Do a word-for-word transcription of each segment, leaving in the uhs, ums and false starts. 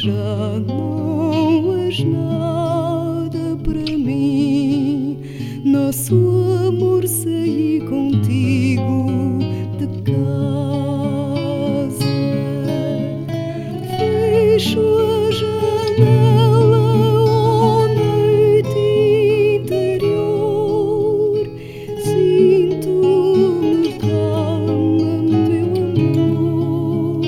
já não és nada para mim. Nosso amor saí contigo de casa. Fecho a janela à noite interior. Sinto-me calma, meu amor.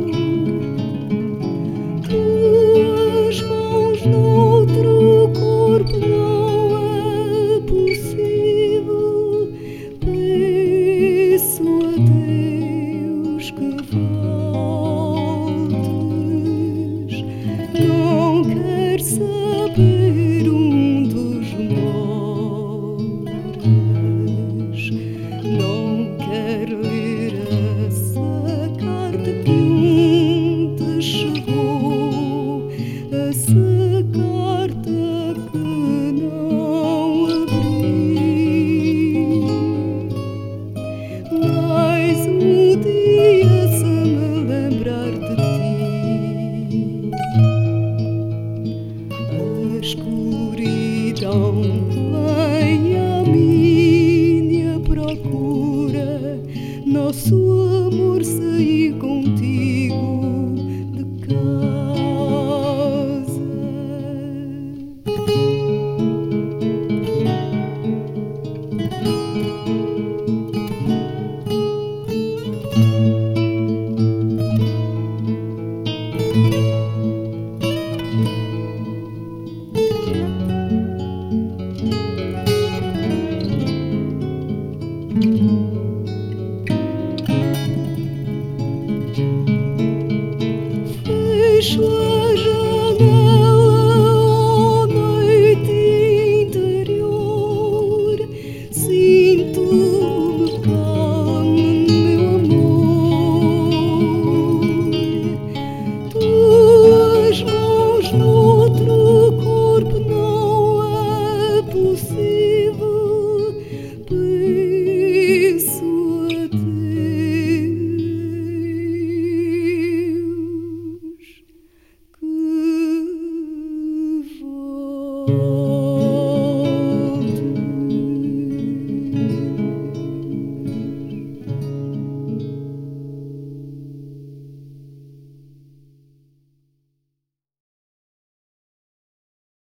Tuas mãos noutro corpo não é possível. Peço a Deus que voltes. Não quero saber onde moras. Não quero ler essa carta que ontem chegou. Essa carta que não abri. Mais um dia sem me lembrar de ti. A escuridão vem à minha procura. Nosso amor saí contigo de casa. Fecho